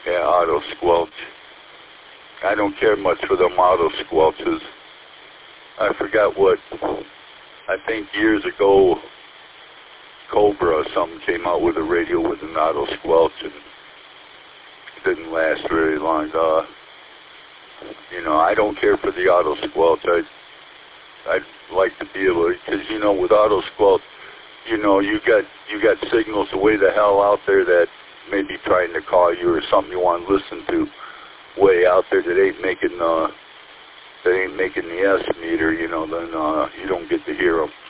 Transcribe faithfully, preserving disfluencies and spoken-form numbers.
Yeah, auto squelch. I don't care much for them auto squelches. I forgot what, I think years ago, Cobra or something came out with a radio with an auto squelch, and it didn't last very long. Uh, you know, I don't care for the auto squelch. I, I'd like to be able to, because, you know, with auto squelch, you know, you got you got signals way the hell out there that may be trying to call you or something you want to listen to way out there that ain't making uh that ain't making the S meter. You know, then uh, you don't get to hear them.